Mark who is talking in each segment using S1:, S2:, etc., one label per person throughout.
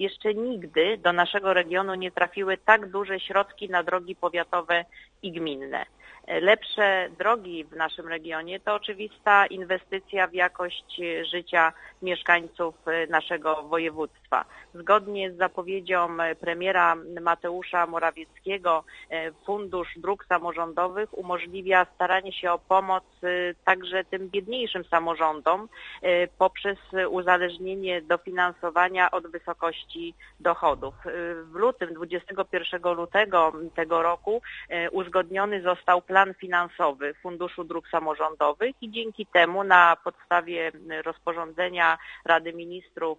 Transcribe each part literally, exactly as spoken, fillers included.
S1: jeszcze nigdy do naszego regionu nie trafiły tak duże środki na drogi powiatowe i gminne. Lepsze drogi w naszym regionie to oczywista inwestycja w jakość życia mieszkańców naszego województwa. Zgodnie z zapowiedzią premiera Mateusza Morawieckiego Fundusz Dróg Samorządowych umożliwia staranie się o pomoc także tym biedniejszym samorządom poprzez uzależnienie dofinansowania od wysokości dochodów. W lutym, dwudziestego pierwszego lutego tego roku uzgodniony został plan finansowy Funduszu Dróg Samorządowych i dzięki temu na podstawie rozporządzenia Rady Ministrów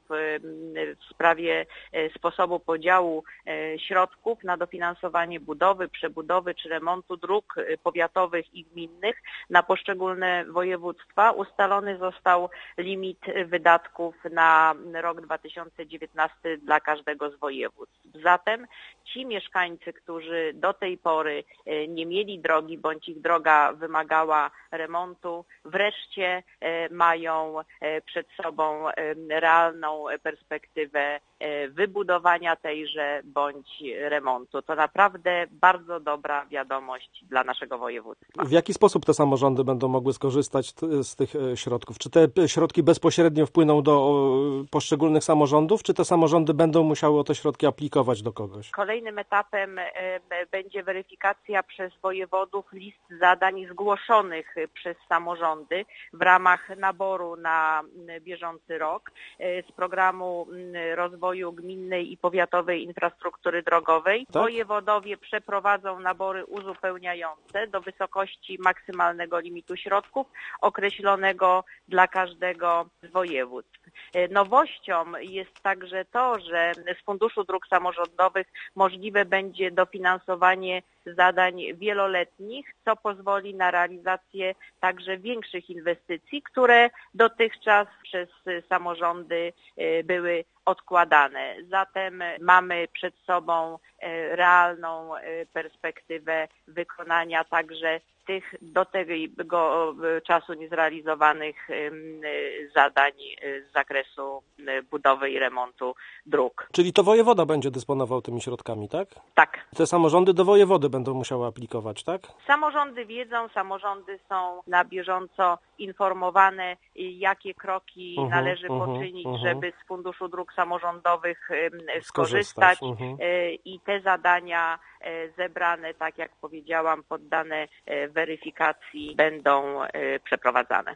S1: w sprawie sposobu podziału środków na dofinansowanie budowy, przebudowy czy remontu dróg powiatowych i gminnych na poszczególne województwa ustalony został limit wydatków na rok dwa tysiące dziewiętnasty dla każdego z województw. Zatem ci mieszkańcy, którzy do tej pory nie mieli drogi bądź ich droga wymagała remontu, wreszcie mają przed sobą realną perspektywę wybudowania tejże bądź remontu. To naprawdę bardzo dobra wiadomość dla naszego województwa.
S2: W jaki sposób te samorządy będą mogły skorzystać z tych środków? Czy te środki bezpośrednio wpłyną do poszczególnych samorządów, czy te samorządy będą musiały o te środki aplikować do kogoś?
S1: Kolejnym etapem będzie weryfikacja przez wojewodów list zadań zgłoszonych przez samorządy w ramach naboru na bieżący rok z programu rozwoju gminnej i powiatowej infrastruktury drogowej. Tak? Wojewodowie przeprowadzą nabory uzupełniające do wysokości maksymalnego limitu środków określonego dla każdego z województw. Nowością jest także to, że z Funduszu Dróg Samorządowych możliwe będzie dofinansowanie zadań wieloletnich, co pozwoli na realizację także większych inwestycji, które dotychczas przez samorządy były odkładane. Zatem mamy przed sobą realną perspektywę wykonania także tych do tego czasu niezrealizowanych zadań z zakresu budowy i remontu dróg.
S2: Czyli to wojewoda będzie dysponował tymi środkami, tak?
S1: Tak.
S2: Te samorządy do wojewody będą musiały aplikować, tak?
S1: Samorządy wiedzą, samorządy są na bieżąco informowane, jakie kroki uh-huh, należy uh-huh, poczynić, uh-huh. żeby z Funduszu Dróg Samorządowych skorzystać, skorzystać. Uh-huh. i te zadania zebrane, tak jak powiedziałam, poddane weryfikacji będą przeprowadzane.